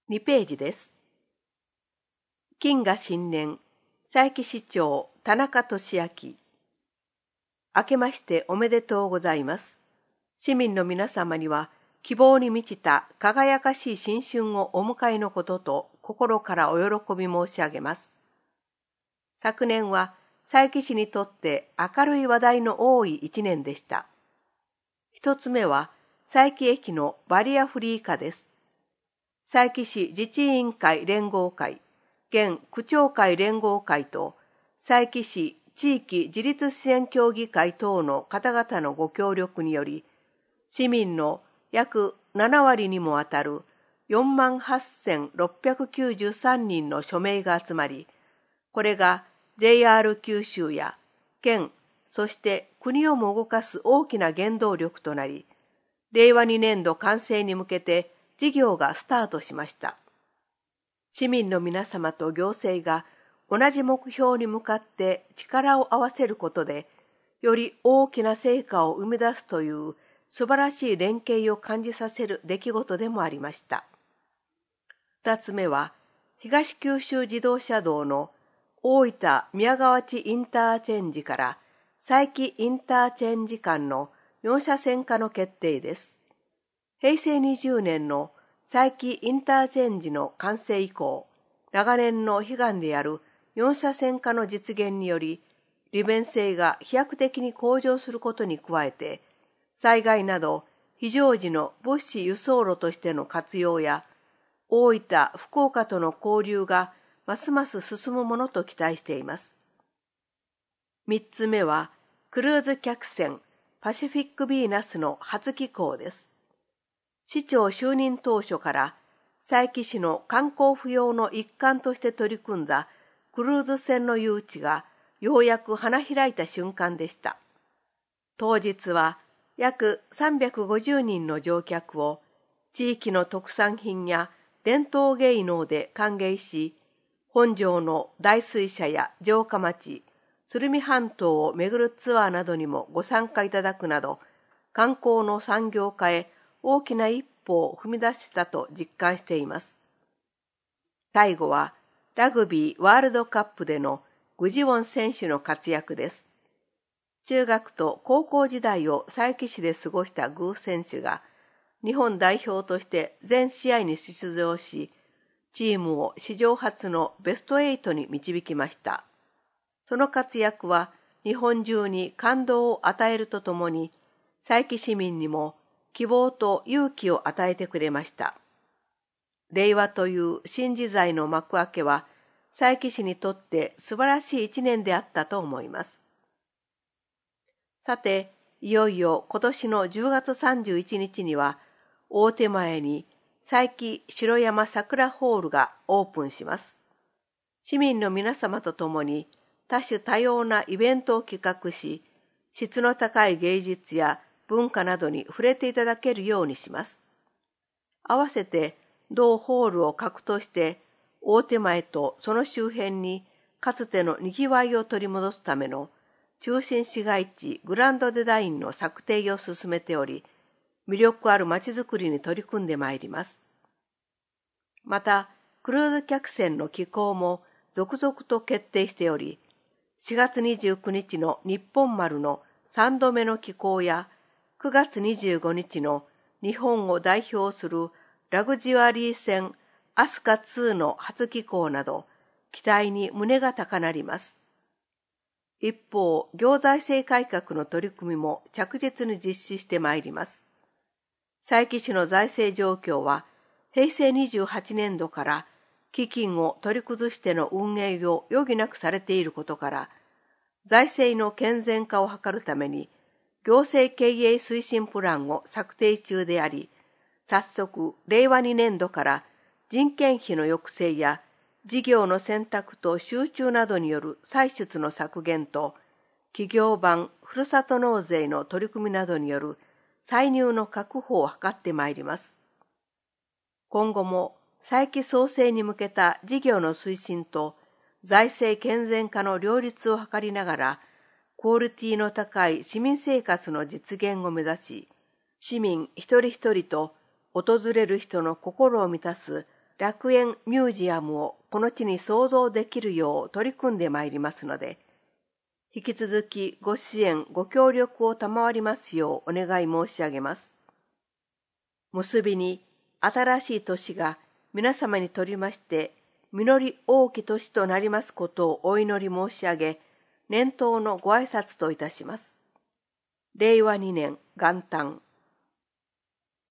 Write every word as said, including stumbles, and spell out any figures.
にページです。金賀新年、佐伯市長田中俊明。明けましておめでとうございます。市民の皆様には希望に満ちた輝かしい新春をお迎えのことと心からお喜び申し上げます。昨年は佐伯市にとって明るい話題の多い一年でした。一つ目は佐伯駅のバリアフリー化です。佐伯市自治委員会連合会、現区長会連合会と佐伯市地域自立支援協議会等の方々のご協力により、市民の約ななわりにもあたるよんまんはっせんろっぴゃくきゅうじゅうさんにんの署名が集まり、これが ジェイアール 九州や県、そして国をも動かす大きな原動力となり、れいわにねんど完成に向けて事業がスタートしました。市民の皆様と行政が同じ目標に向かって力を合わせることで、より大きな成果を生み出すという素晴らしい連携を感じさせる出来事でもありました。二つ目は、東九州自動車道の大分宮川内インターチェンジから佐伯インターチェンジ間のよんしゃせん化の決定です。へいせいにじゅうねんの佐伯インターチェンジの完成以降、長年の悲願であるよんしゃせん化の実現により、利便性が飛躍的に向上することに加えて、災害など非常時の物資輸送路としての活用や、大分、福岡との交流がますます進むものと期待しています。三つ目は、クルーズ客船パシフィックヴィーナスの初寄港です。市長就任当初から佐伯市の観光不要の一環として取り組んだクルーズ船の誘致がようやく花開いた瞬間でした。当日は約さんびゃくごじゅうにんの乗客を地域の特産品や伝統芸能で歓迎し、本庄の大水車や城下町、鶴見半島を巡るツアーなどにもご参加いただくなど、観光の産業化へ大きな一歩を踏み出したと実感しています。最後は、ラグビーワールドカップでの具智元選手の活躍です。中学と高校時代を佐伯市で過ごした具選手が、日本代表として全試合に出場し、チームを史上初のベストエイトに導きました。その活躍は日本中に感動を与えるとともに、佐伯市民にも希望と勇気を与えてくれました。令和という新時代の幕開けは、佐伯市にとって素晴らしい一年であったと思います。さて、いよいよ今年のじゅうがつさんじゅういちにちには、大手前に佐伯城山桜ホールがオープンします。市民の皆様と共に多種多様なイベントを企画し、質の高い芸術や文化などに触れていただけるようにします。合わせて同ホールを核として大手前とその周辺にかつてのにぎわいを取り戻すための中心市街地グランドデザインの策定を進めており、魅力あるまちづくりに取り組んでまいります。また、クルーズ客船の寄港も続々と決定しており、しがつにじゅうくにちの日本丸のさんどめの寄港や、くがつにじゅうごにちの日本を代表するラグジュアリー船アスカツーの初寄港など、期待に胸が高鳴ります。一方、行財政改革の取り組みも着実に実施してまいります。佐伯市の財政状況は、へいせいにじゅうはちねんどから基金を取り崩しての運営を余儀なくされていることから、財政の健全化を図るために、行政経営推進プランを策定中であり、早速、れいわにねんどから人件費の抑制や事業の選択と集中などによる歳出の削減と、企業版ふるさと納税の取り組みなどによる歳入の確保を図ってまいります。今後も佐伯創生に向けた事業の推進と財政健全化の両立を図りながら、クオリティの高い市民生活の実現を目指し、市民一人一人と訪れる人の心を満たす楽園ミュージアムをこの地に創造できるよう取り組んでまいりますので、引き続きご支援、ご協力を賜りますようお願い申し上げます。結びに、新しい年が皆様にとりまして、実り多き年となりますことをお祈り申し上げ、年頭のご挨拶といたします。れいわにねん元旦